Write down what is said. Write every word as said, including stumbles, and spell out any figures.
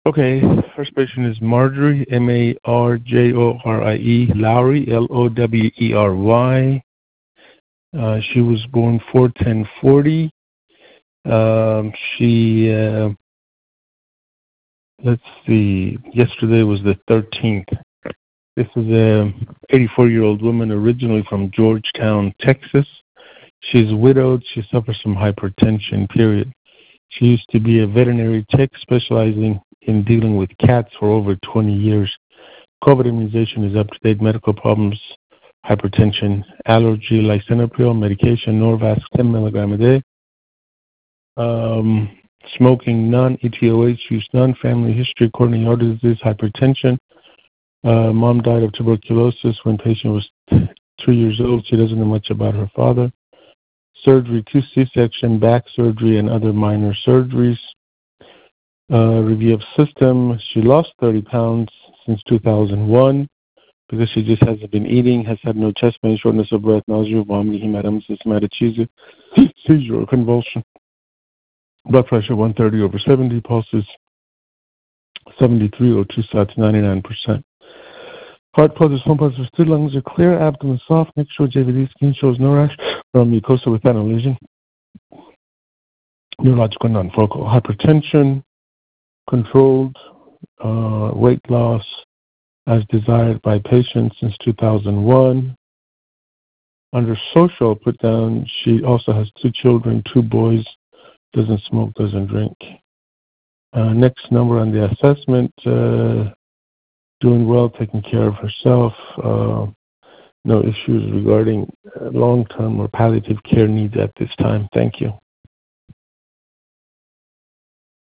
Okay, first patient is Marjorie, M A R J O R I E, Lowry, L O W E R Y. Uh, she was born four ten forty. Um, she, uh, let's see, yesterday was the thirteenth. This is a eighty-four-year-old woman originally from Georgetown, Texas. She's widowed. She suffers from hypertension, period. She used to be a veterinary tech specializing in dealing with cats for over twenty years. COVID immunization is up to date. Medical problems, hypertension, allergy, lisinopril, medication, Norvasc, ten milligram a day. Um, smoking, none. E T O H use, none. Family history, coronary artery disease, hypertension. Uh, mom died of tuberculosis when patient was two years old. She doesn't know much about her father. Surgery, two C-section, back surgery, and other minor surgeries. Uh, review of system. She lost thirty pounds since two thousand one because she just hasn't been eating, has had no chest pain, shortness of breath, nausea, vomiting, hematemesis, systematic seizure, seizure or convulsion. Blood pressure one thirty over seventy, pulses seventy-three, O two sats ninety-nine percent. Heart pulses, home pulses, two lungs are clear, abdomen soft, neck short, J V D, skin shows no rash from mucosa without a lesion. Neurological non-focal hypertension, controlled uh, weight loss as desired by patients since two thousand one. Under social, put down she also has two children, two boys, doesn't smoke, doesn't drink. Uh, next number on the assessment, uh, doing well, taking care of herself, uh, no issues regarding uh, long-term or palliative care needs at this time. Thank you.